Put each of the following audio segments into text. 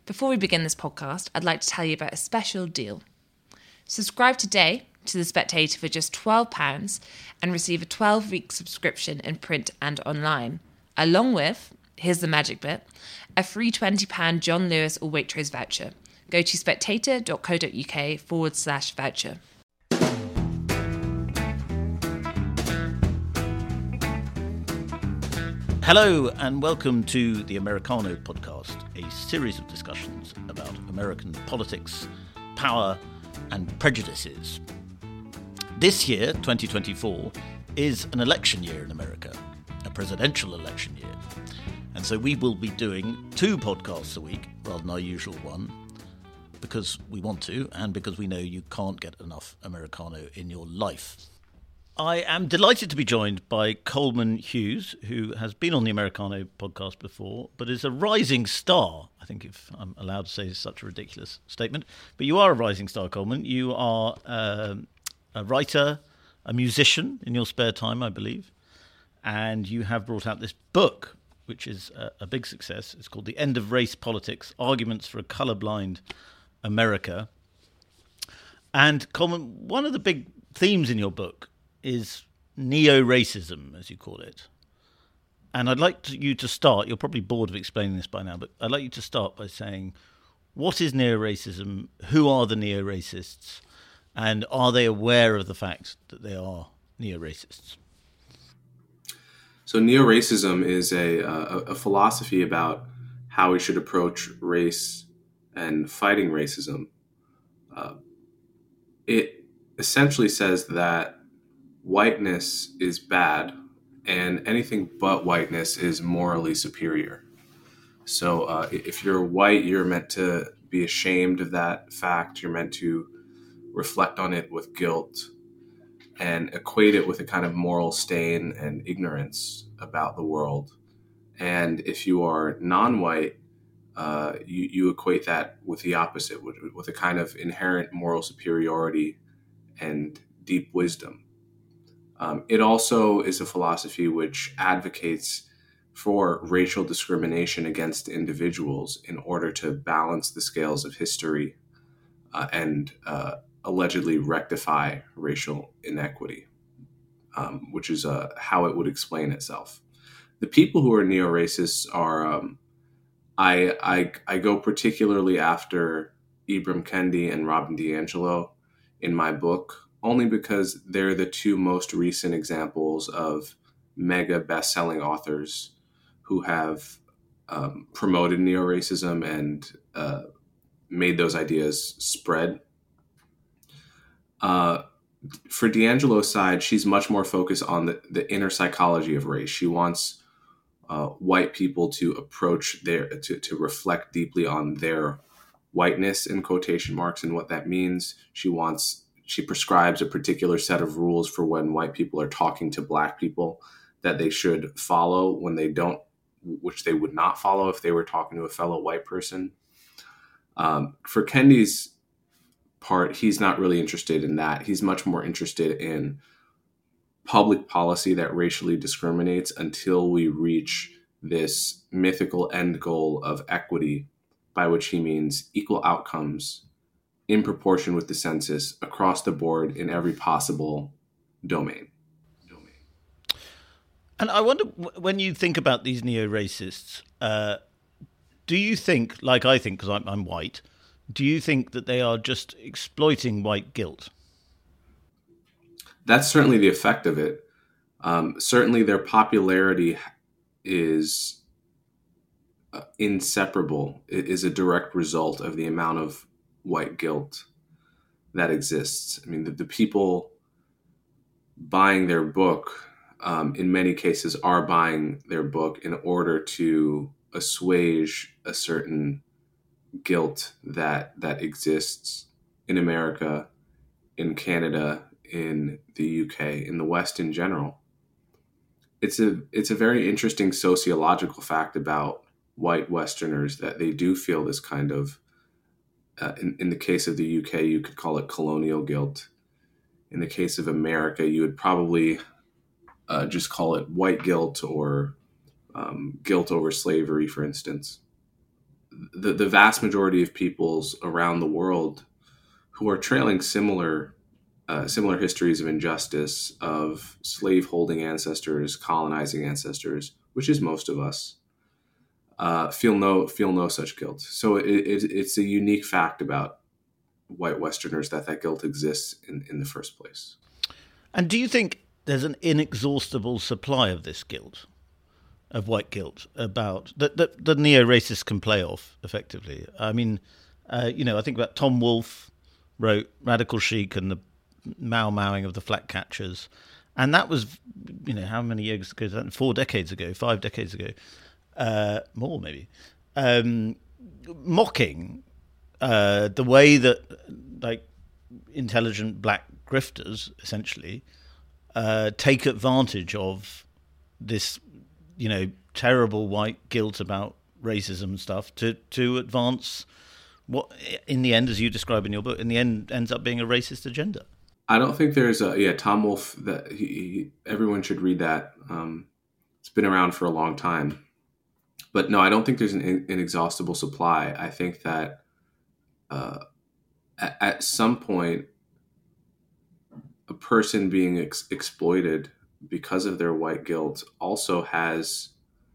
Before we begin this podcast, I'd like to tell you about a special deal. Subscribe today to The Spectator for just £12 and receive a 12-week subscription in print and online, along with, here's the magic bit, a free £20 John Lewis or Waitrose voucher. Go to spectator.co.uk/voucher. Hello and welcome to the Americano podcast, a series of discussions about American politics, power and prejudices. This year, 2024, is an election year in America, a presidential election year. And so we will be doing 2 podcasts a week rather than our usual one, because we want to and because we know you can't get enough Americano in your life. I am delighted to be joined by Coleman Hughes, who has been on the Americano podcast before, but is a rising star. I think if I'm allowed to say such a ridiculous statement. But you are a rising star, Coleman. You are a writer, a musician in your spare time, I believe. And you have brought out this book, which is a big success. It's called The End of Race Politics, Arguments for a Colorblind America. And Coleman, one of the big themes in your book is neo-racism, as you call it. And I'd like you to start, you're probably bored of explaining this by now, but I'd like you to start by saying, what is neo-racism? Who are the neo-racists? And are they aware of the fact that they are neo-racists? So neo-racism is a philosophy about how we should approach race and fighting racism. It essentially says that whiteness is bad and anything but whiteness is morally superior. So if you're white, you're meant to be ashamed of that fact. You're meant to reflect on it with guilt and equate it with a kind of moral stain and ignorance about the world. And if you are non-white, you equate that with the opposite, with a kind of inherent moral superiority and deep wisdom. It also is a philosophy which advocates for racial discrimination against individuals in order to balance the scales of history and allegedly rectify racial inequity, which is how it would explain itself. The people who are neo-racists are, I go particularly after Ibram Kendi and Robin DiAngelo in my book, only because they're the 2 most recent examples of mega best-selling authors who have promoted neo-racism and made those ideas spread. For DiAngelo's side, she's much more focused on the inner psychology of race. She wants white people to approach to reflect deeply on their whiteness, in quotation marks, and what that means. She prescribes a particular set of rules for when white people are talking to black people that they should follow when they don't, which they would not follow if they were talking to a fellow white person. For Kendi's part, he's not really interested in that. He's much more interested in public policy that racially discriminates until we reach this mythical end goal of equity, by which he means equal outcomes in proportion with the census across the board in every possible domain. And I wonder, when you think about these neo-racists, do you think, like I think, because I'm white, do you think that they are just exploiting white guilt? That's certainly the effect of it. Certainly their popularity is inseparable. It is a direct result of the amount of white guilt that exists. I mean, the people buying their book, in many cases, are buying their book in order to assuage a certain guilt that exists in America, in Canada, in the UK, in the West in general. It's a very interesting sociological fact about white Westerners that they do feel this kind of, in the case of the UK, you could call it colonial guilt. In the case of America, you would probably just call it white guilt or guilt over slavery, for instance. the vast majority of peoples around the world who are trailing similar histories of injustice, of slave holding ancestors, colonizing ancestors, which is most of us, feel no such guilt. So it's a unique fact about white Westerners that guilt exists in the first place. And do you think there's an inexhaustible supply of this guilt, of white guilt, about that the neo-racists can play off effectively? I mean, I think about Tom Wolfe wrote Radical Chic and the Mao-Maoing of the Flatcatchers, and that was, how many years ago? 4 decades ago, 5 decades ago, more maybe, mocking the way that intelligent black grifters essentially take advantage of this, terrible white guilt about racism stuff to advance what, in the end, as you describe in your book, in the end ends up being a racist agenda. I don't think there's Tom Wolfe, that everyone should read that. It's been around for a long time, but no, I don't think there's an inexhaustible supply. I think that at some point, a person being exploited because of their white guilt also has,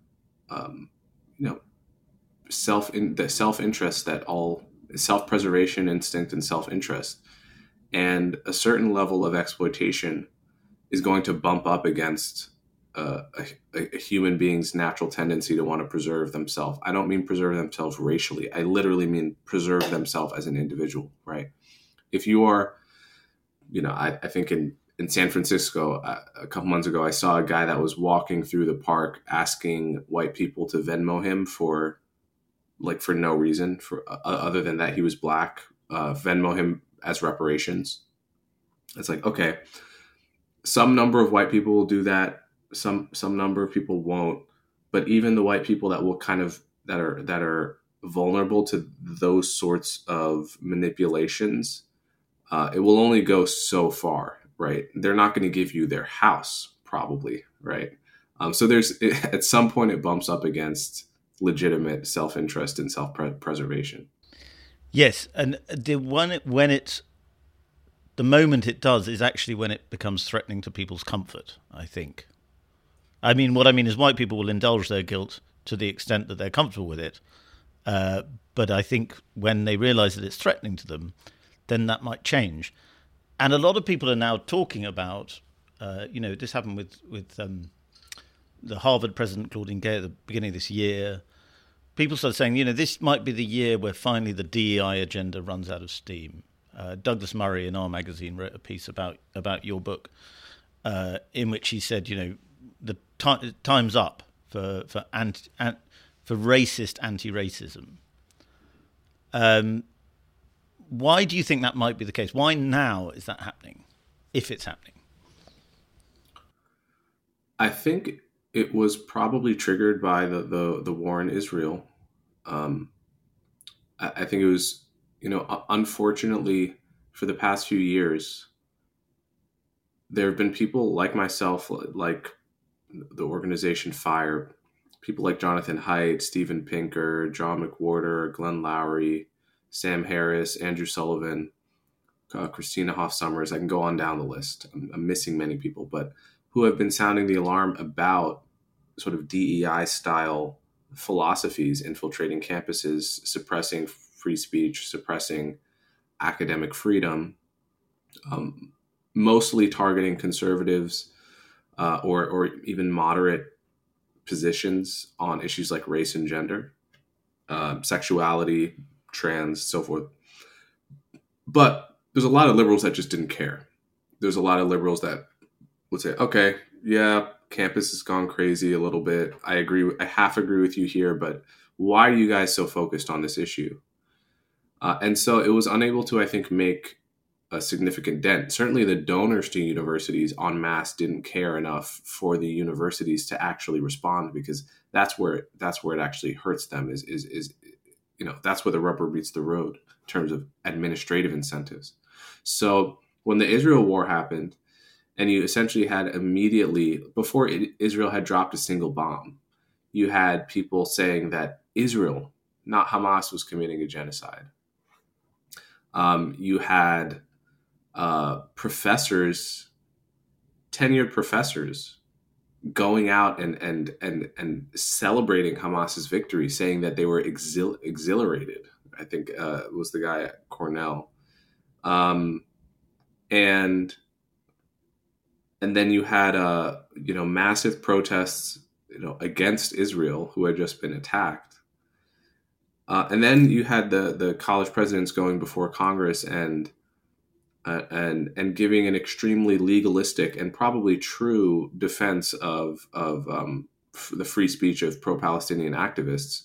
self-interest, self-preservation instinct and self-interest, and a certain level of exploitation is going to bump up against a human being's natural tendency to want to preserve themselves. I don't mean preserve themselves racially. I literally mean preserve themselves as an individual, right? If you are, I think in San Francisco, a couple months ago, I saw a guy that was walking through the park asking white people to Venmo him for no reason, other than that he was black, Venmo him as reparations. It's like, okay, some number of white people will do that. Some number of people won't. But even the white people that will that are vulnerable to those sorts of manipulations, it will only go so far, right? They're not going to give you their house, probably, right? So at some point it bumps up against legitimate self-interest and self-preservation. Yes, and the moment it does is actually when it becomes threatening to people's comfort, I think. I mean, what I mean is white people will indulge their guilt to the extent that they're comfortable with it. But I think when they realize that it's threatening to them, then that might change. And a lot of people are now talking about, this happened with the Harvard president, Claudine Gay, at the beginning of this year. People started saying, this might be the year where finally the DEI agenda runs out of steam. Douglas Murray in Our Magazine wrote a piece about your book, in which he said, the time's up for racist anti-racism. Why do you think that might be the case? Why now is that happening, if it's happening? I think it was probably triggered by the war in Israel. I think it was, unfortunately, for the past few years, there have been people like myself, like the organization FIRE, people like Jonathan Haidt, Steven Pinker, John McWhorter, Glenn Lowry, Sam Harris, Andrew Sullivan, Christina Hoff Sommers. I can go on down the list. I'm missing many people, but who have been sounding the alarm about sort of DEI style philosophies infiltrating campuses, suppressing free speech, suppressing academic freedom, mostly targeting conservatives or even moderate positions on issues like race and gender, sexuality, trans, so forth. But there's a lot of liberals that just didn't care. There's a lot of liberals that would say, okay, yeah, campus has gone crazy a little bit. I half agree with you here, but why are you guys so focused on this issue? And so it was unable to, I think, make a significant dent. Certainly the donors to universities en masse didn't care enough for the universities to actually respond, because that's where it actually hurts them is that's where the rubber meets the road in terms of administrative incentives. So when the Israel war happened, and you essentially had immediately, before Israel had dropped a single bomb, you had people saying that Israel not Hamas, was committing a genocide. You had professors, tenured professors, going out and celebrating Hamas's victory, saying that they were exhilarated. I think it was the guy at Cornell, and then you had massive protests against Israel, who had just been attacked, and then you had the college presidents going before Congress and giving an extremely legalistic and probably true defense of the free speech of pro-Palestinian activists.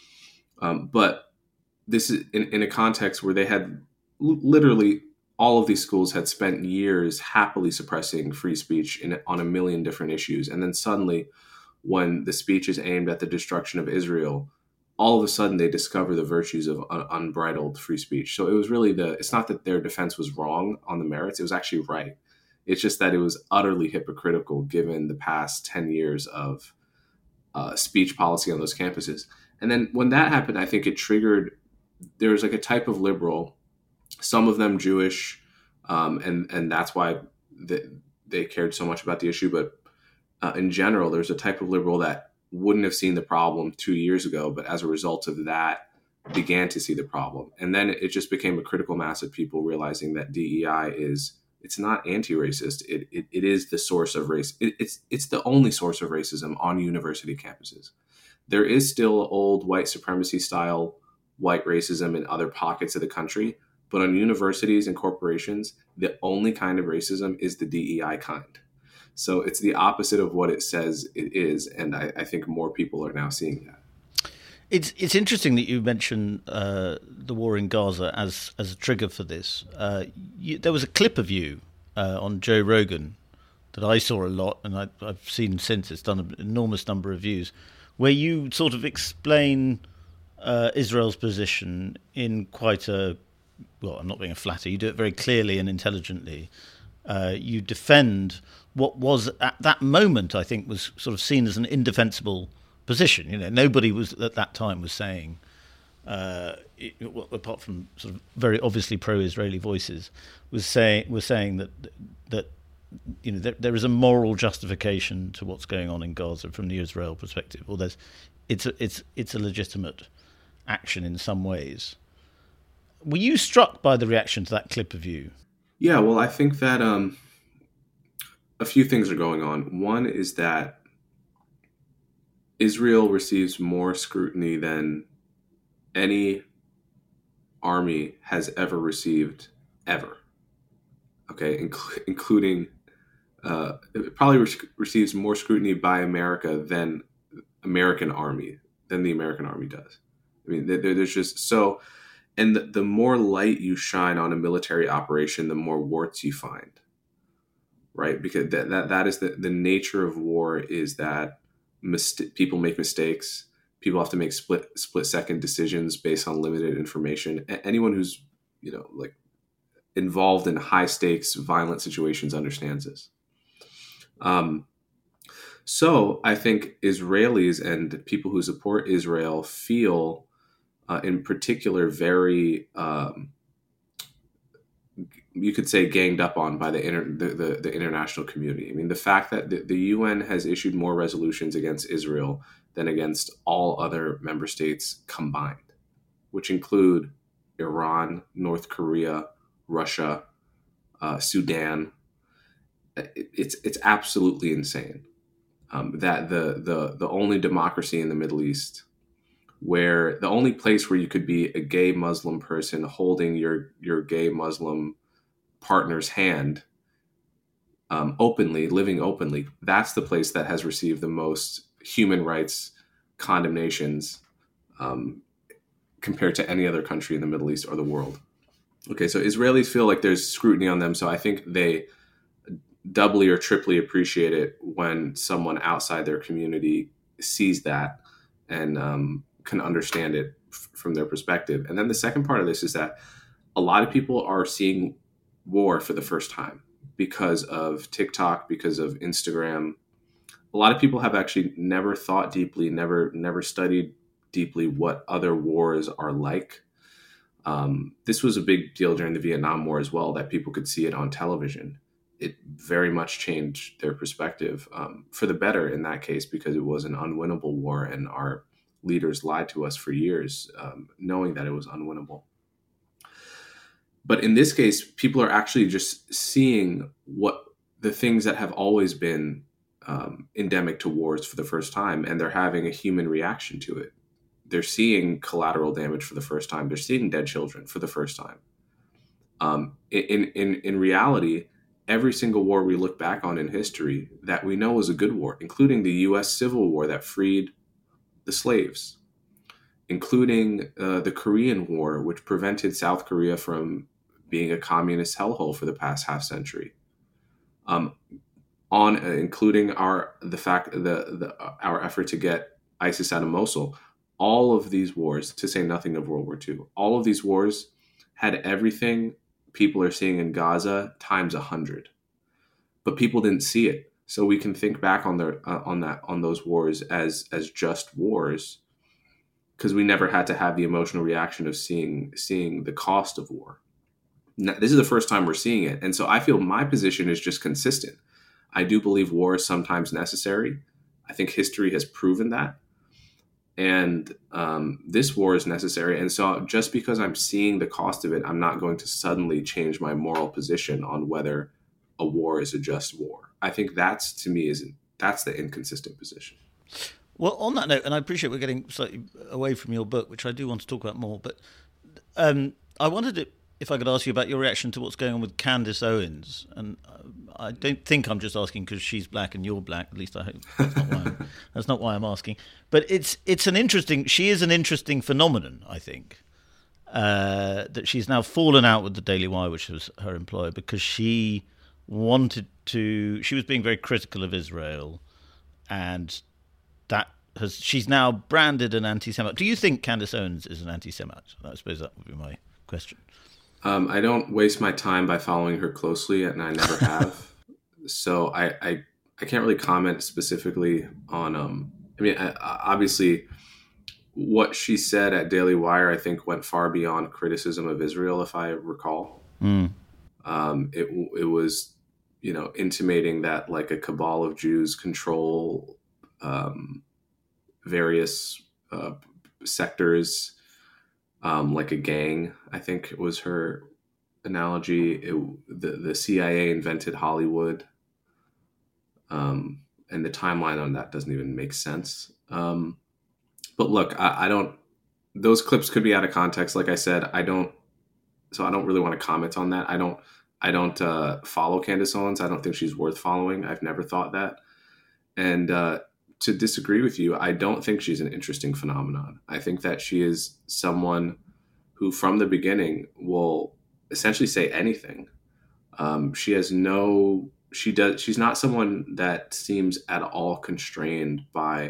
But this is in a context where they had literally all of these schools had spent years happily suppressing free speech on a million different issues. And then suddenly, when the speech is aimed at the destruction of Israel, all of a sudden they discover the virtues of unbridled free speech. So it was really it's not that their defense was wrong on the merits, it was actually right. It's just that it was utterly hypocritical given the past 10 years of speech policy on those campuses. And then when that happened, I think it triggered, there was like a type of liberal, some of them Jewish, and that's why they cared so much about the issue. But in general, there's a type of liberal that wouldn't have seen the problem 2 years ago, but as a result of that, began to see the problem. And then it just became a critical mass of people realizing that DEI it's not anti-racist. It is the source of race. It's the only source of racism on university campuses. There is still old white supremacy style white racism in other pockets of the country, but on universities and corporations, the only kind of racism is the DEI kind. So it's the opposite of what it says it is, and I think more people are now seeing that. It's interesting that you mention the war in Gaza as a trigger for this. There was a clip of you on Joe Rogan that I saw a lot, and I've seen since. It's done an enormous number of views, where you sort of explain Israel's position in quite I'm not being a flatter. You do it very clearly and intelligently. You defend what was at that moment, I think, was sort of seen as an indefensible position. Nobody was at that time was saying, apart from sort of very obviously pro-Israeli voices, was saying that there is a moral justification to what's going on in Gaza from the Israel perspective, or it's a legitimate action in some ways. Were you struck by the reaction to that clip of you? Yeah, well, I think that a few things are going on. One is that Israel receives more scrutiny than any army has ever received, ever. Okay, including it probably receives more scrutiny by America than the American army does. I mean, there's just so, and the more light you shine on a military operation, the more warts you find, right? Because that is the nature of war, is that people make mistakes. People have to make split second decisions based on limited information. Anyone who's involved in high stakes violent situations understands this. So I think Israelis and people who support Israel feel, in particular, very you could say ganged up on by the international community. I mean, the fact that the UN has issued more resolutions against Israel than against all other member states combined, which include Iran, North Korea, Russia, Sudan. It's absolutely insane that the only democracy in the Middle East, where the only place where you could be a gay Muslim person holding your gay Muslim partner's hand openly, living openly, that's the place that has received the most human rights condemnations compared to any other country in the Middle East or the world. Okay, so Israelis feel like there's scrutiny on them, so I think they doubly or triply appreciate it when someone outside their community sees that and can understand it from their perspective. And then the second part of this is that a lot of people are seeing war for the first time because of TikTok, because of Instagram. A lot of people have actually never thought deeply, never studied deeply what other wars are like. This was a big deal during the Vietnam War as well, that people could see it on television. It very much changed their perspective for the better in that case, because it was an unwinnable war, and our leaders lied to us for years, knowing that it was unwinnable. But in this case, people are actually just seeing what the things that have always been endemic to wars for the first time, and they're having a human reaction to it. They're seeing collateral damage for the first time. They're seeing dead children for the first time. In reality, every single war we look back on in history that we know was a good war, including the U.S. Civil War that freed the slaves, including the Korean War, which prevented South Korea from being a communist hellhole for the past half century, including our effort to get ISIS out of Mosul. All of these wars, to say nothing of World War II, all of these wars had everything people are seeing in Gaza times 100, but people didn't see it. So we can think back on those wars as just wars, because we never had to have the emotional reaction of seeing the cost of war. Now, this is the first time we're seeing it, and so I feel my position is just consistent. I do believe war is sometimes necessary. I think history has proven that. And this war is necessary. And so just because I'm seeing the cost of it, I'm not going to suddenly change my moral position on whether a war is a just war. I think that's the inconsistent position. Well, on that note, and I appreciate we're getting slightly away from your book, which I do want to talk about more, but I wondered if I could ask you about your reaction to what's going on with Candace Owens. And I don't think I'm just asking because she's black and you're black. At least I hope that's not why I'm asking. But she is an interesting phenomenon, I think, that she's now fallen out with the Daily Wire, which was her employer, because she was being very critical of Israel, and she's now branded an anti-Semite. Do you think Candace Owens is an anti-Semite? I suppose that would be my question. I don't waste my time by following her closely, and I never have. So I can't really comment specifically on. Obviously, what she said at Daily Wire, I think, went far beyond criticism of Israel, if I recall. It was, intimating that like a cabal of Jews control various sectors. Like a gang, I think was her analogy. The CIA invented Hollywood, and the timeline on that doesn't even make sense. But look, I don't. Those clips could be out of context. Like I said, I don't really want to comment on that. I don't follow Candace Owens. I don't think she's worth following. I've never thought that. And to disagree with you, I don't think she's an interesting phenomenon. I think that she is someone who from the beginning will essentially say anything. She's not someone that seems at all constrained by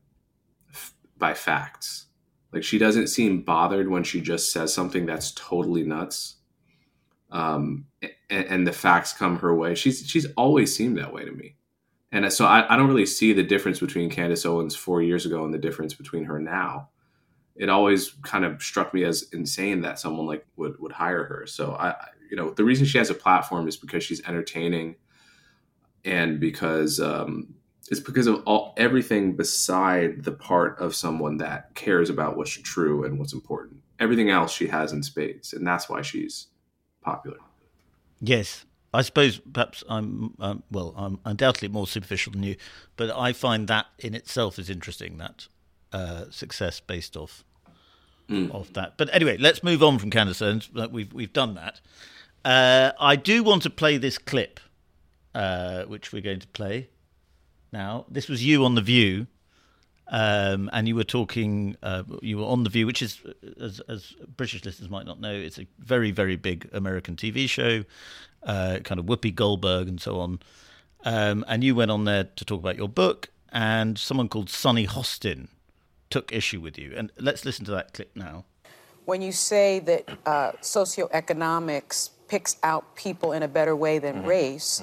facts. Like, she doesn't seem bothered when she just says something that's totally nuts. And the facts come her way. She's always seemed that way to me. And so I don't really see the difference between Candace Owens 4 years ago and the difference between her now. It always kind of struck me as insane that someone like would hire her. So the reason she has a platform is because she's entertaining, and because it's because of everything beside the part of someone that cares about what's true and what's important. Everything else she has in spades, and that's why she's popular. Yes. I suppose perhaps I'm undoubtedly more superficial than you, but I find that in itself is interesting, that success based off that. But anyway, let's move on from Candace Owens. We've done that. I do want to play this clip, which we're going to play now. This was you on The View, and you were talking. You were on The View, which is, as British listeners might not know, it's a very, very big American TV show. Kind of Whoopi Goldberg and so on. And you went on there to talk about your book, and someone called Sonny Hostin took issue with you. And let's listen to that clip now. When you say that socioeconomics picks out people in a better way than race,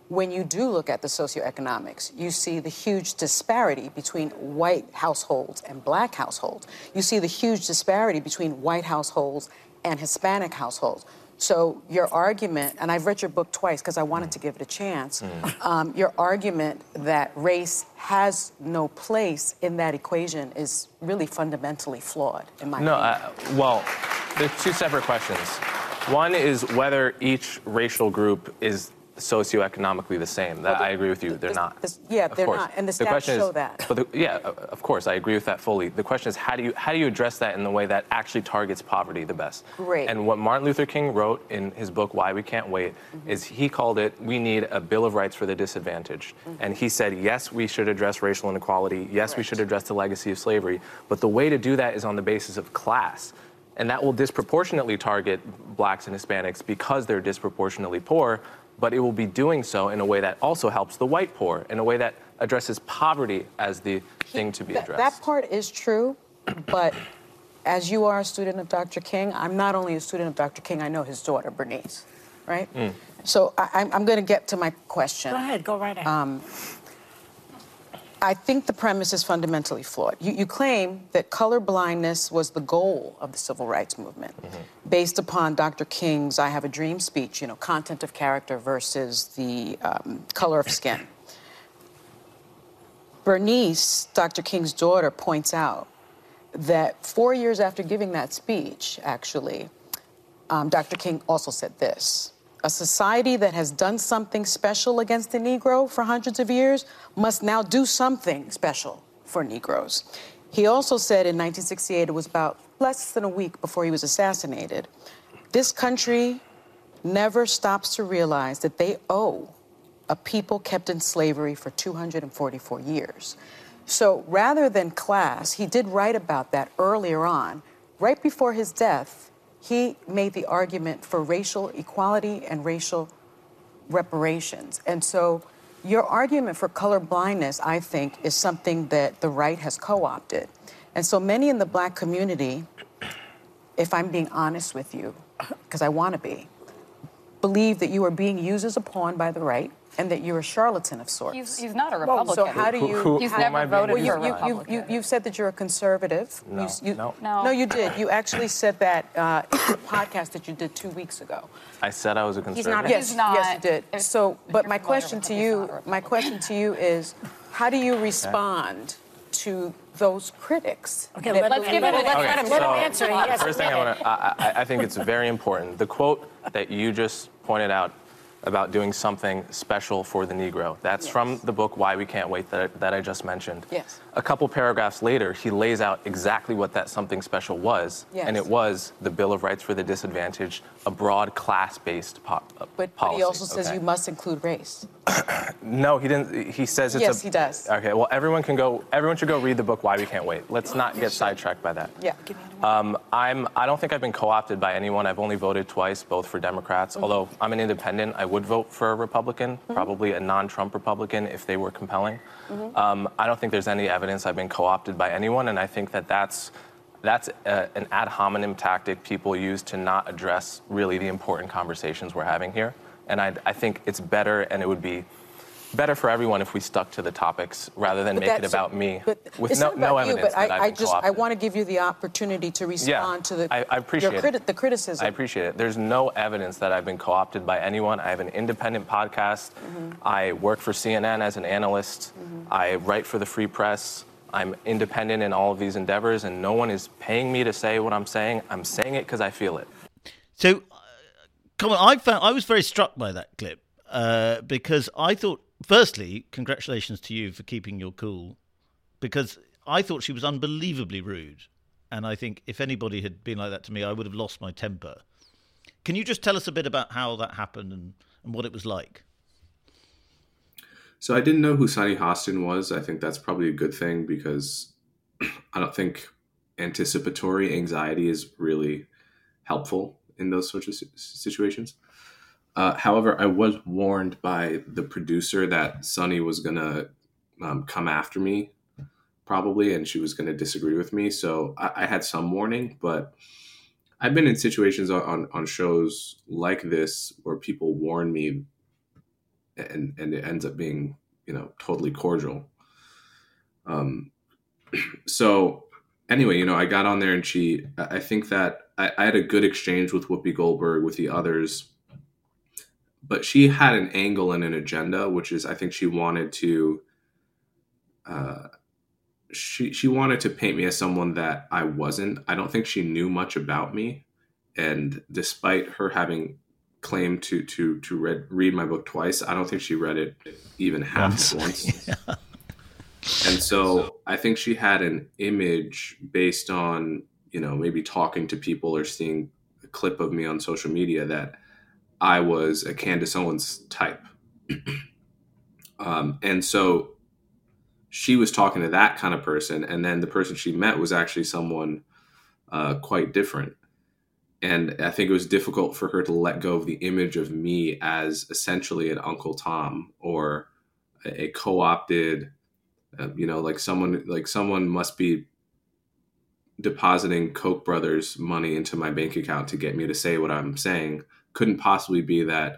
when you do look at the socioeconomics, you see the huge disparity between white households and black households. You see the huge disparity between white households and Hispanic households. So your argument, and I've read your book twice because I wanted to give it a chance, your argument that race has no place in that equation is really fundamentally flawed, in my opinion. Well, there's two separate questions. One is whether each racial group is socioeconomically the same. That I agree with you. They're not. They're not, and the stats show that. But of course, I agree with that fully. The question is, how do you address that in the way that actually targets poverty the best? Great. And what Martin Luther King wrote in his book, Why We Can't Wait, is he called it, we need a Bill of Rights for the disadvantaged. And he said, yes, we should address racial inequality. Yes, we should address the legacy of slavery. But the way to do that is on the basis of class. And that will disproportionately target blacks and Hispanics because they're disproportionately poor. But it will be doing so in a way that also helps the white poor, in a way that addresses poverty as the thing to be addressed. That part is true, but as you are a student of Dr. King, I'm not only a student of Dr. King, I know his daughter, Bernice, right? So I'm going to get to my question. Go ahead, go right ahead. I think the premise is fundamentally flawed. You claim that color blindness was the goal of the civil rights movement, based upon Dr. King's I Have a Dream speech, content of character versus the color of skin. Bernice, Dr. King's daughter, points out that 4 years after giving that speech, actually, Dr. King also said this: a society that has done something special against the Negro for hundreds of years must now do something special for Negroes. He also said in 1968, it was about less than a week before he was assassinated, this country never stops to realize that they owe a people kept in slavery for 244 years. So rather than class, he did write about that earlier on. Right before his death, he made the argument for racial equality and racial reparations. And so your argument for color blindness, I think, is something that the right has co-opted. And so many in the black community, if I'm being honest with you, because I want to be, believe that you are being used as a pawn by the right and that you're a charlatan of sorts. He's not a Republican. So how do you... He's never voted for a Republican. You said that you're a conservative. No. No, you did. You actually said that in the podcast that you did 2 weeks ago. I said I was a conservative. He's not. Yes, you did. So, but my question to you is, how do you respond to those critics? Okay, let him answer. Yes, first thing I think it's very important. The quote that you just pointed out about doing something special for the Negro. That's from the book Why We Can't Wait that I just mentioned. Yes. A couple paragraphs later, he lays out exactly what that something special was, and it was the Bill of Rights for the Disadvantaged, a broad class-based policy. But he also says you must include race. No, he didn't. He says it's Yes, he does. Okay, well, everyone should go read the book Why We Can't Wait. Let's not get sidetracked by that. Yeah. I don't think I've been co-opted by anyone. I've only voted twice, both for Democrats. Although I'm an independent, I would vote for a Republican, probably a non-Trump Republican if they were compelling. I don't think there's any evidence I've been co-opted by anyone, and I think that's an ad hominem tactic people use to not address really the important conversations we're having here. And I think it's better, and it would be better for everyone if we stuck to the topics rather than make it about me with no evidence that I've been co-opted. I want to give you the opportunity to respond to the criticism. I appreciate it. There's no evidence that I've been co-opted by anyone. I have an independent podcast. I work for CNN as an analyst. I write for the Free Press. I'm independent in all of these endeavors, and no one is paying me to say what I'm saying. I'm saying it because I feel it. So, I was very struck by that clip because I thought, firstly, congratulations to you for keeping your cool, because I thought she was unbelievably rude. And I think if anybody had been like that to me, I would have lost my temper. Can you just tell us a bit about how that happened and what it was like? So I didn't know who Sunny Hostin was. I think that's probably a good thing because I don't think anticipatory anxiety is really helpful in those sorts of situations. However, I was warned by the producer that Sunny was going to come after me, probably, and she was going to disagree with me. So I had some warning, but I've been in situations on shows like this where people warn me and it ends up being, totally cordial. So anyway, I got on there, and I think that I had a good exchange with Whoopi Goldberg, with the others, but she had an angle and an agenda, which is, I think she wanted to, she wanted to paint me as someone that I wasn't. I don't think she knew much about me. And despite her having claimed to read my book twice, I don't think she read it even half once. Yeah. And so I think she had an image based on, maybe talking to people or seeing a clip of me on social media, that I was a Candace Owens type. And so she was talking to that kind of person. And then the person she met was actually someone quite different. And I think it was difficult for her to let go of the image of me as essentially an Uncle Tom, or a co-opted, like someone must be depositing Koch brothers money into my bank account to get me to say what I'm saying. Couldn't possibly be that.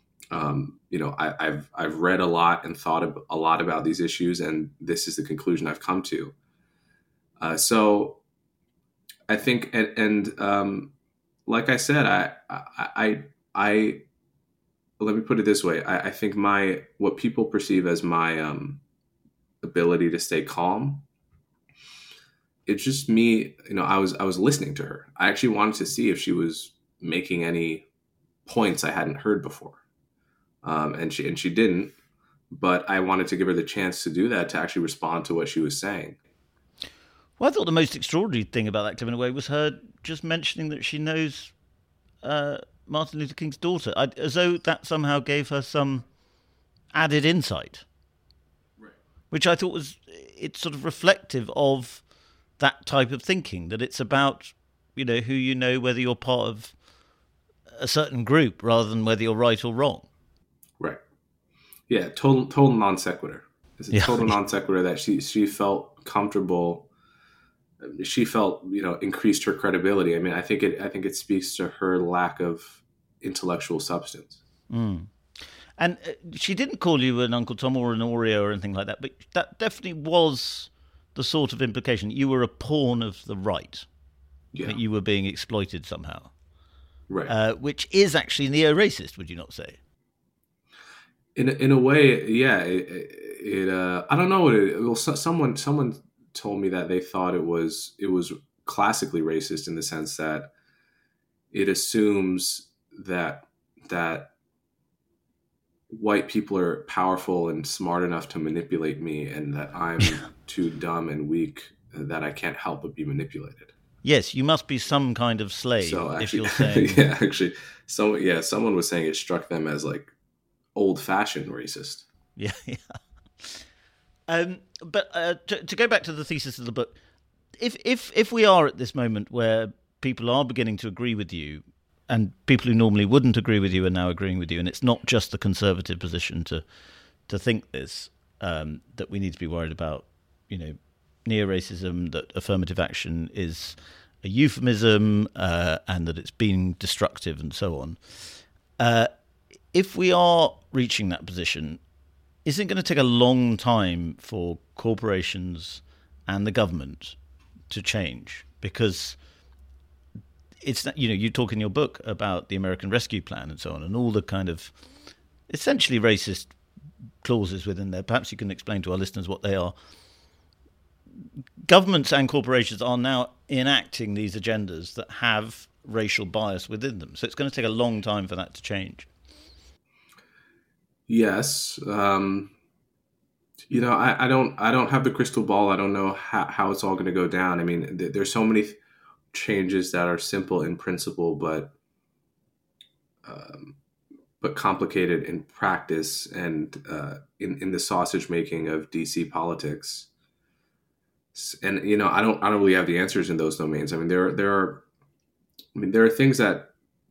I've read a lot and thought a lot about these issues, and this is the conclusion I've come to. So I think, and like I said, I let me put it this way. I think what people perceive as my ability to stay calm, it's just me. I was listening to her. I actually wanted to see if she was making any points I hadn't heard before, and she didn't. But I wanted to give her the chance to do that, to actually respond to what she was saying. Well, I thought the most extraordinary thing about that clip, in a way, was her just mentioning that she knows Martin Luther King's daughter, as though that somehow gave her some added insight, right. Which I thought it's sort of reflective of that type of thinking, that it's about, who you know, whether you're part of a certain group rather than whether you're right or wrong. Right. Yeah, total non sequitur. It's a total non sequitur that she felt comfortable. She felt, increased her credibility. I mean, I think it speaks to her lack of intellectual substance. Mm. And she didn't call you an Uncle Tom or an Oreo or anything like that, but that definitely was the sort of implication. You were a pawn of the right. Yeah. That you were being exploited somehow. Right. Which is actually neo-racist, would you not say? In a way, yeah. I don't know what it. Well, someone told me that they thought it was classically racist, in the sense that it assumes that white people are powerful and smart enough to manipulate me, and that I'm too dumb and weak that I can't help but be manipulated. Yes, you must be some kind of slave. So actually, if you're saying, yeah, actually, someone was saying it struck them as like old-fashioned racist. Yeah. But to go back to the thesis of the book, if we are at this moment where people are beginning to agree with you, and people who normally wouldn't agree with you are now agreeing with you, and it's not just the conservative position to think this, that we need to be worried about, neo-racism, that affirmative action is a euphemism, and that it's being destructive and so on. If we are reaching that position, isn't it going to take a long time for corporations and the government to change? Because it's, you talk in your book about the American Rescue Plan and so on, and all the kind of essentially racist clauses within there. Perhaps you can explain to our listeners what they are. Governments and corporations are now enacting these agendas that have racial bias within them. So it's going to take a long time for that to change. Yes. I don't have the crystal ball. I don't know how it's all going to go down. I mean, there's so many changes that are simple in principle, but complicated in practice and in the sausage making of DC politics. And I don't really have the answers in those domains. I mean, there are things that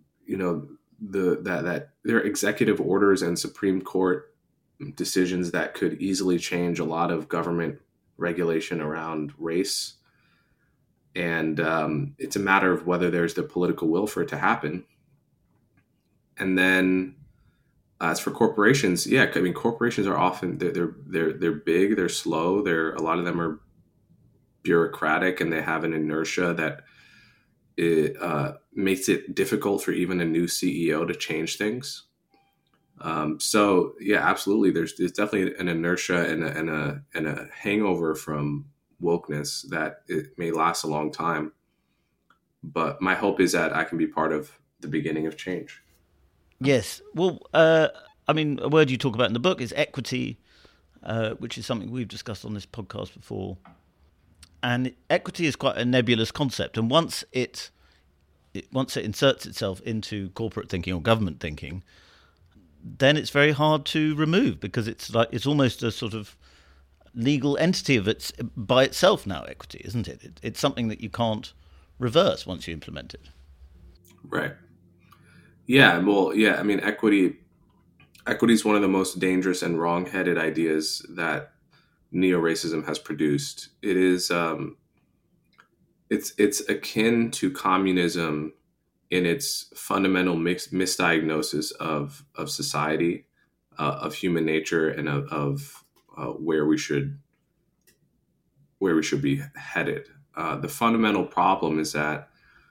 that there are executive orders and Supreme Court decisions that could easily change a lot of government regulation around race. And it's a matter of whether there's the political will for it to happen. And then As for corporations, yeah, I mean, corporations are often they're big, they're slow, a lot of them are bureaucratic, and they have an inertia that it makes it difficult for even a new CEO to change things. So yeah, absolutely. There's definitely an inertia and a hangover from wokeness that it may last a long time. But my hope is that I can be part of the beginning of change. Yes. Well, I mean, a word you talk about in the book is equity, which is something we've discussed on this podcast before. And equity is quite a nebulous concept. And once it inserts itself into corporate thinking or government thinking, then it's very hard to remove, because it's almost a sort of legal entity of its by itself now. Equity, isn't it? It's something that you can't reverse once you implement it. Right. Yeah. Well, yeah. I mean, equity is one of the most dangerous and wrong-headed ideas that neo-racism has produced. It is. It's akin to communism in its fundamental misdiagnosis of society, of human nature, and of where we should be headed. The fundamental problem is that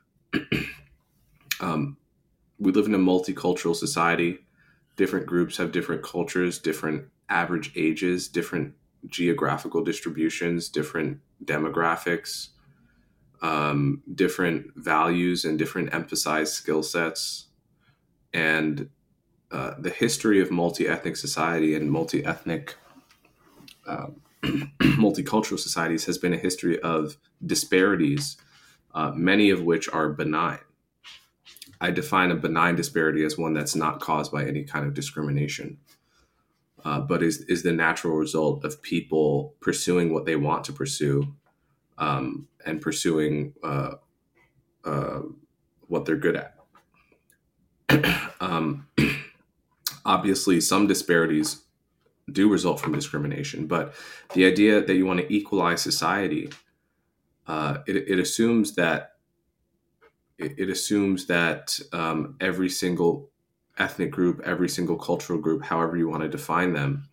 we live in a multicultural society. Different groups have different cultures, different average ages, different geographical distributions, different demographics, different values, and different emphasized skill sets. And the history of multi-ethnic society and multi-ethnic, multicultural societies has been a history of disparities, many of which are benign. I define a benign disparity as one that's not caused by any kind of discrimination, but is the natural result of people pursuing what they want to pursue, and pursuing what they're good at. Obviously, some disparities do result from discrimination, but the idea that you want to equalize society, it assumes that every single ethnic group, every single cultural group, however you want to define them,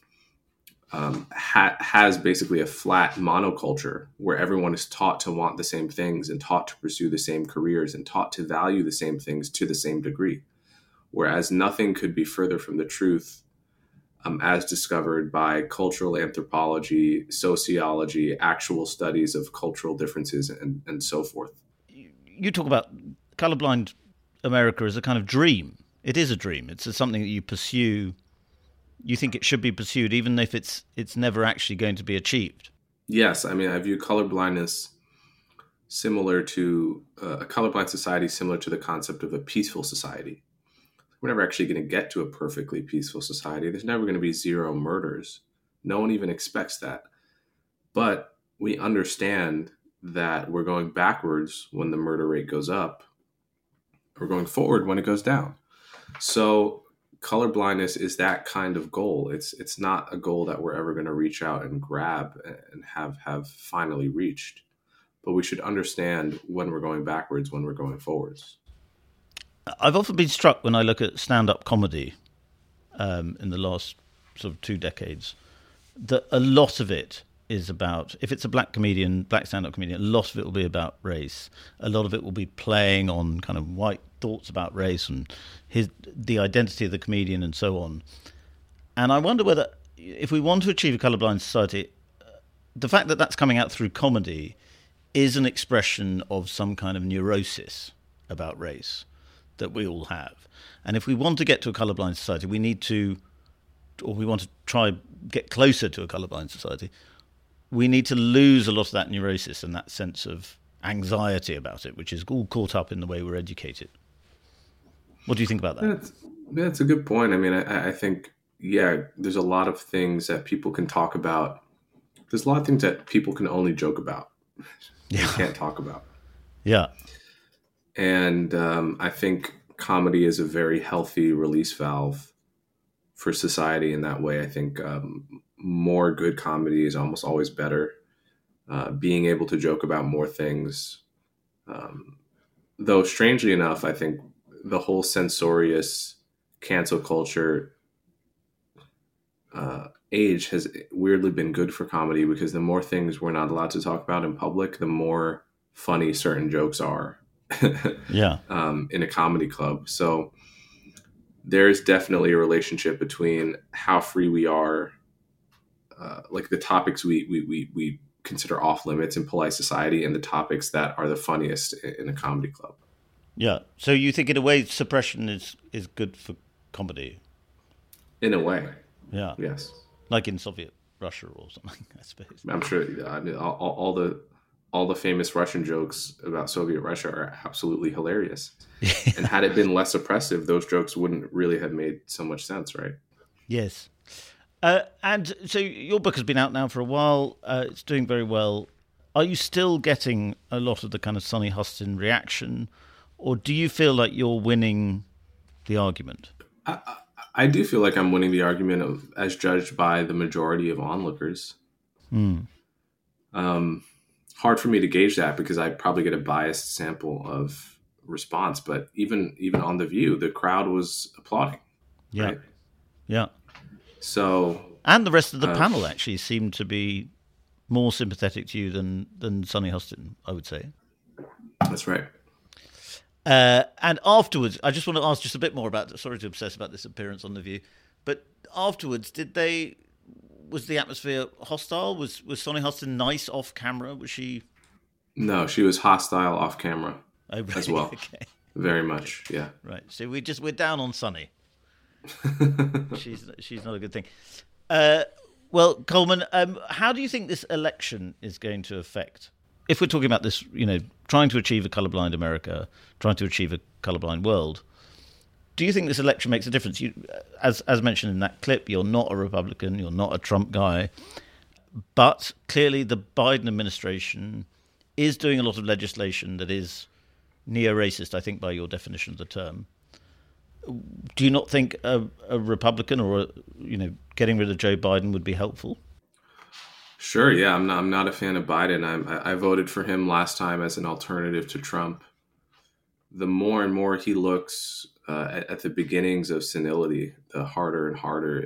has basically a flat monoculture where everyone is taught to want the same things and taught to pursue the same careers and taught to value the same things to the same degree. Whereas nothing could be further from the truth, as discovered by cultural anthropology, sociology, actual studies of cultural differences, and so forth. You talk about colorblind America as a kind of dream. It is a dream. It's something that you pursue. You think it should be pursued, even if it's never actually going to be achieved. Yes, I mean, I view colorblindness similar to a colorblind society, similar to the concept of a peaceful society. We're never actually going to get to a perfectly peaceful society. There's never going to be zero murders. No one even expects that. But we understand that we're going backwards when the murder rate goes up. We're going forward when it goes down. So colorblindness is that kind of goal. It's not a goal that we're ever going to reach out and grab and have finally reached. But we should understand when we're going backwards, when we're going forwards. I've often been struck when I look at stand-up comedy in the last sort of 2 decades, that a lot of it is about, if it's a black stand-up comedian, a lot of it will be about race. A lot of it will be playing on kind of white thoughts about race and the identity of the comedian and so on. And I wonder whether, if we want to achieve a colourblind society, the fact that that's coming out through comedy is an expression of some kind of neurosis about race that we all have. And if we want to get to a colourblind society, we want to try get closer to a colourblind society, we need to lose a lot of that neurosis and that sense of anxiety about it, which is all caught up in the way we're educated. What do you think about that? That's a good point. I mean, I think, there's a lot of things that people can talk about. There's a lot of things that people can only joke about. They can't talk about. Yeah. And I think comedy is a very healthy release valve for society in that way. I think more good comedy is almost always better. Being able to joke about more things. Though strangely enough, I think the whole censorious cancel culture age has weirdly been good for comedy, because the more things we're not allowed to talk about in public, the more funny certain jokes are. Yeah. In a comedy club. So there's definitely a relationship between how free we are, like the topics we consider off limits in polite society, and the topics that are the funniest in a comedy club. Yeah. So you think in a way suppression is good for comedy? In a way. Yeah. Yes. Like in Soviet Russia or something, I suppose. I'm sure all the famous Russian jokes about Soviet Russia are absolutely hilarious. And had it been less oppressive, those jokes wouldn't really have made so much sense, right? Yes. And so your book has been out now for a while. It's doing very well. Are you still getting a lot of the kind of Sonny Hostin reaction, or do you feel like you're winning the argument? I do feel like I'm winning the argument as judged by the majority of onlookers. Hard for me to gauge that because I probably get a biased sample of response. But even on The View, the crowd was applauding. Yeah. Right? Yeah. So, and the rest of the panel actually seemed to be more sympathetic to you than Sonny Hostin, I would say. That's right. And afterwards, I just want to ask just a bit more about. Sorry to obsess about this appearance on The View, but afterwards, was the atmosphere hostile? Was Sonny Hostin nice off camera? Was she? No, she was hostile off camera as well. Okay. Very much, yeah. Right. So we're down on Sonny. She's not a good thing. Well, Coleman, how do you think this election is going to affect? If we're talking about this, trying to achieve a colorblind America, trying to achieve a colorblind world, do you think this election makes a difference? As mentioned in that clip, you're not a Republican, you're not a Trump guy, but clearly the Biden administration is doing a lot of legislation that is neo-racist, I think, by your definition of the term. Do you not think a Republican or getting rid of Joe Biden would be helpful? Sure, yeah. I'm not a fan of Biden. I voted for him last time as an alternative to Trump. The more and more he looks at the beginnings of senility, the harder and harder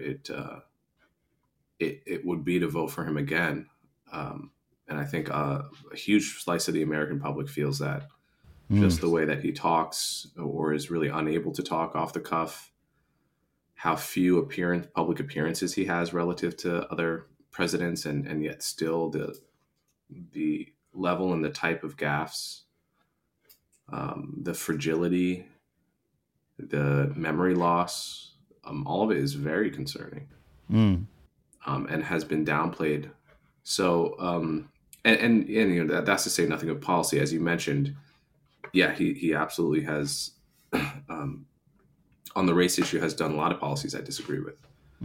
it would be to vote for him again. And I think a huge slice of the American public feels that. Just the way that he talks or is really unable to talk off the cuff, how few public appearances he has relative to other presidents, and yet still the level and the type of gaffes, the fragility, the memory loss, all of it is very concerning, and has been downplayed. So, and that's to say nothing of policy, as you mentioned. Yeah, he absolutely has, on the race issue, has done a lot of policies I disagree with.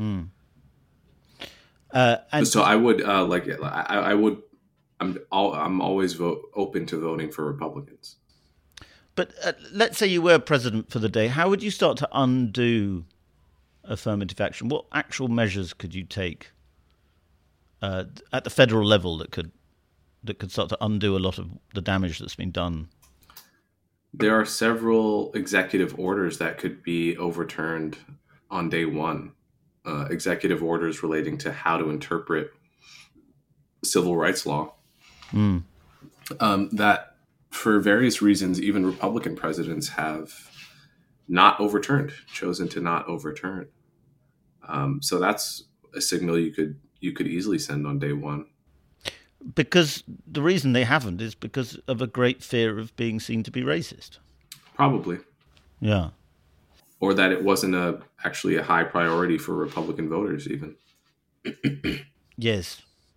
And so I would I'm always open to voting for Republicans. But let's say you were president for the day. How would you start to undo affirmative action? What actual measures could you take at the federal level that could start to undo a lot of the damage that's been done? There are several executive orders that could be overturned on day one. Executive orders relating to how to interpret civil rights law. That, for various reasons, even Republican presidents have not overturned, chosen to not overturn. So that's a signal you could easily send on day one. Because the reason they haven't is because of a great fear of being seen to be racist. Probably. Yeah. Or that it wasn't actually a high priority for Republican voters even. Yes.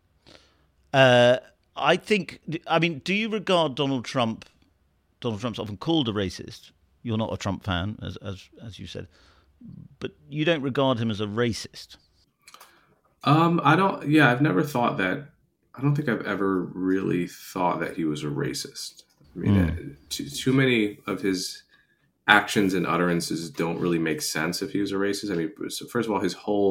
I mean, do you regard Donald Trump's often called a racist. You're not a Trump fan, as you said. But you don't regard him as a racist. I've never thought that. I don't think I've ever really thought that he was a racist. I mean, too many of his actions and utterances don't really make sense if he was a racist. I mean, so first of all,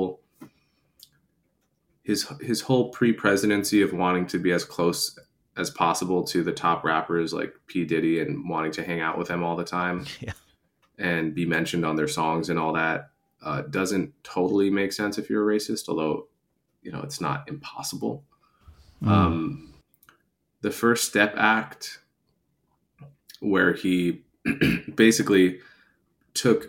his whole pre-presidency of wanting to be as close as possible to the top rappers like P. Diddy and wanting to hang out with them all the time, and be mentioned on their songs and all that. doesn't totally make sense if you're a racist, although, it's not impossible. The First Step Act, where he basically took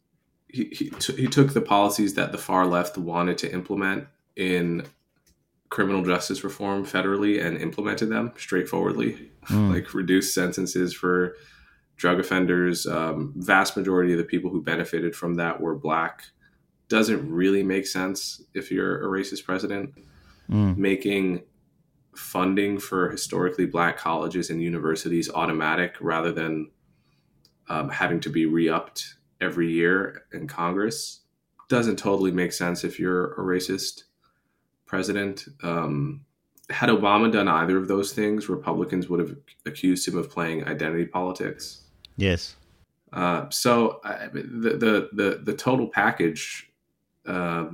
the policies that the far left wanted to implement in criminal justice reform federally and implemented them straightforwardly, like reduced sentences for drug offenders. Vast majority of the people who benefited from that were Black. Doesn't really make sense if you're a racist president. Making funding for historically Black colleges and universities automatic rather than having to be re-upped every year in Congress doesn't totally make sense if you're a racist president. Had Obama done either of those things, Republicans would have accused him of playing identity politics. Yes. So the total package, I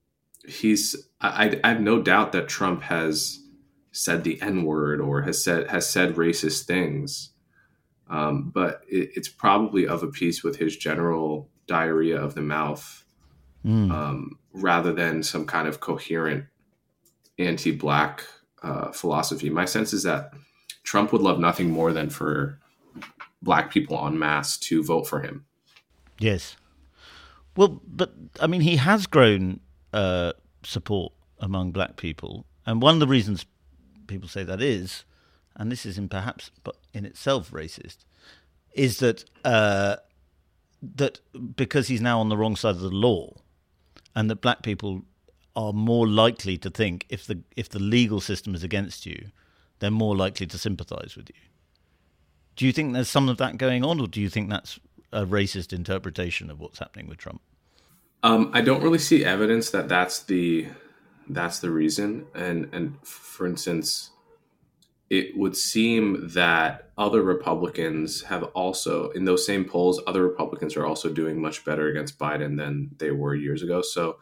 have no doubt that Trump has said the N-word or has said racist things. But it's probably of a piece with his general diarrhea of the mouth, rather than some kind of coherent anti-Black philosophy. My sense is that Trump would love nothing more than for Black people en masse to vote for him. Yes. Well, but I mean, he has grown support among Black people, and one of the reasons people say that is, and this is perhaps in itself racist, is that that because he's now on the wrong side of the law, and that Black people are more likely to think if the legal system is against you, they're more likely to sympathise with you. Do you think there's some of that going on, or do you think that's a racist interpretation of what's happening with Trump? I don't really see evidence that that's the reason. And for instance, it would seem that other Republicans have also, in those same polls, other Republicans are also doing much better against Biden than they were years ago. So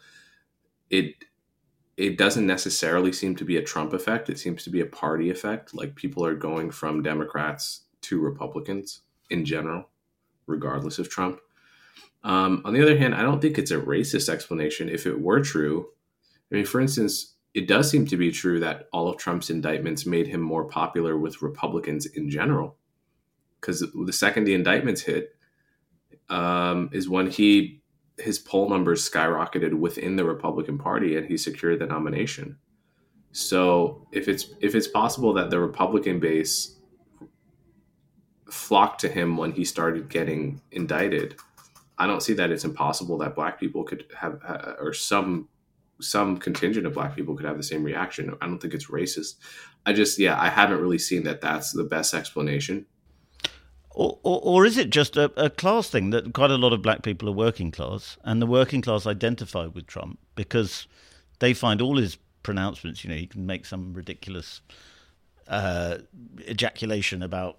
it doesn't necessarily seem to be a Trump effect. It seems to be a party effect. Like, people are going from Democrats to Republicans in general, regardless of Trump. On the other hand, I don't think it's a racist explanation. If it were true, I mean, for instance, it does seem to be true that all of Trump's indictments made him more popular with Republicans in general. Because the second the indictments hit is when his poll numbers skyrocketed within the Republican Party and he secured the nomination. So if it's possible that the Republican base flocked to him when he started getting indicted, I don't see that it's impossible that Black people could have, or some contingent of Black people could have the same reaction. I don't think it's racist. I haven't really seen that that's the best explanation. Or is it just a class thing that quite a lot of Black people are working class, and the working class identify with Trump because they find all his pronouncements, he can make some ridiculous ejaculation about,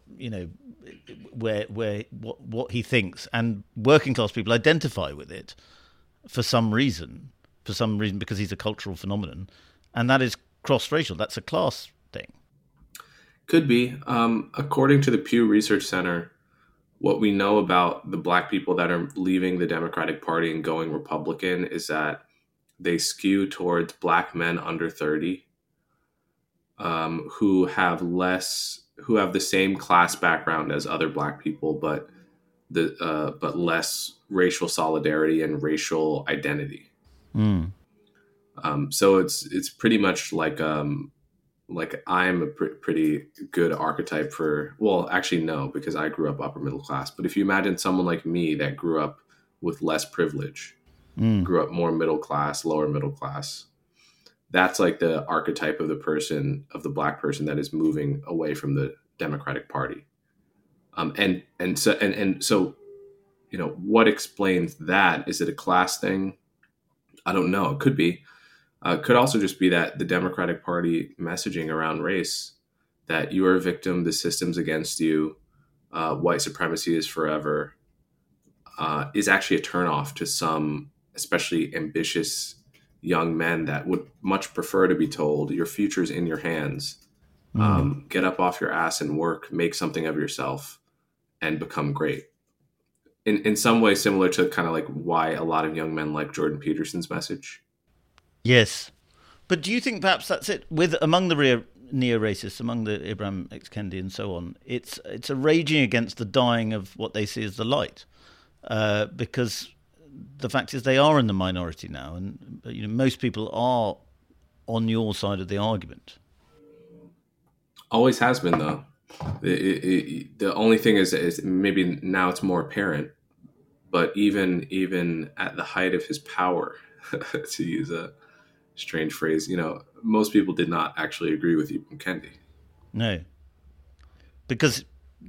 what he thinks, and working class people identify with it for some reason because he's a cultural phenomenon, and that is cross-racial. That's a class thing. Could be. According to the Pew Research Center, what we know about the Black people that are leaving the Democratic Party and going Republican is that they skew towards Black men under 30, who have the same class background as other Black people, but less racial solidarity and racial identity. So it's pretty much like I'm a pretty good archetype for, well, actually no, because I grew up upper middle class. But if you imagine someone like me that grew up with less privilege, grew up more middle class, lower middle class, that's like the archetype of the Black person that is moving away from the Democratic Party. And so what explains that? Is it a class thing? I don't know. It could be. Could also just be that the Democratic Party messaging around race, that you are a victim, the system's against you, white supremacy is forever, is actually a turnoff to some especially ambitious young men that would much prefer to be told your future's in your hands. Get up off your ass and work, make something of yourself, and become great. in some way similar to kind of like why a lot of young men like Jordan Peterson's message. Yes. But do you think perhaps that's it? Among the neo-racists, among the Ibram X. Kendi and so on, it's a raging against the dying of what they see as the light, because the fact is they are in the minority now, and most people are on your side of the argument. Always has been, though. The only thing is maybe now it's more apparent, but even at the height of his power, to use a strange phrase, most people did not actually agree with Ibram Kendi. No, because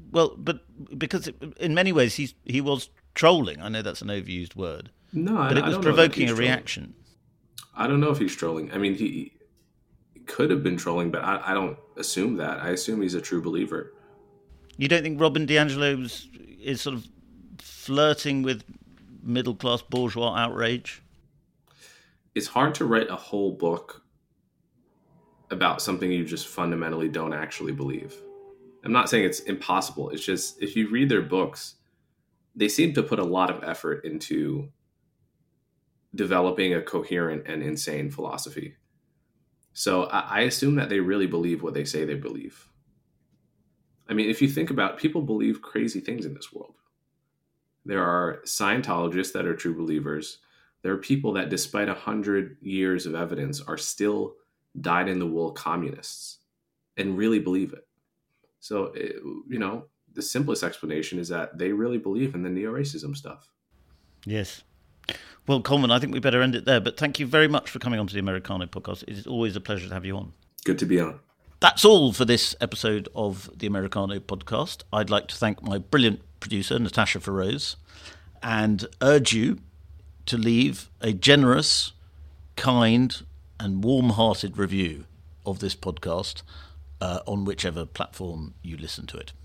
in many ways he was trolling. I know that's an overused word. No, but it was provoking a reaction. I don't know if he's trolling. I mean, he could have been trolling, but I don't assume that. I assume he's a true believer. You don't think Robin DiAngelo is sort of flirting with middle-class bourgeois outrage? It's hard to write a whole book about something you just fundamentally don't actually believe. I'm not saying it's impossible. It's just, if you read their books, they seem to put a lot of effort into developing a coherent and insane philosophy. So I assume that they really believe what they say they believe. I mean, if you think about it, people believe crazy things in this world. There are Scientologists that are true believers. There are people that, despite 100 years of evidence, are still dyed-in-the-wool communists and really believe it. So, the simplest explanation is that they really believe in the neo-racism stuff. Yes. Well, Coleman, I think we better end it there. But thank you very much for coming on to the Americano podcast. It is always a pleasure to have you on. Good to be on. That's all for this episode of the Americano podcast. I'd like to thank my brilliant producer, Natasha Feroz, and urge you to leave a generous, kind, and warm-hearted review of this podcast on whichever platform you listen to it.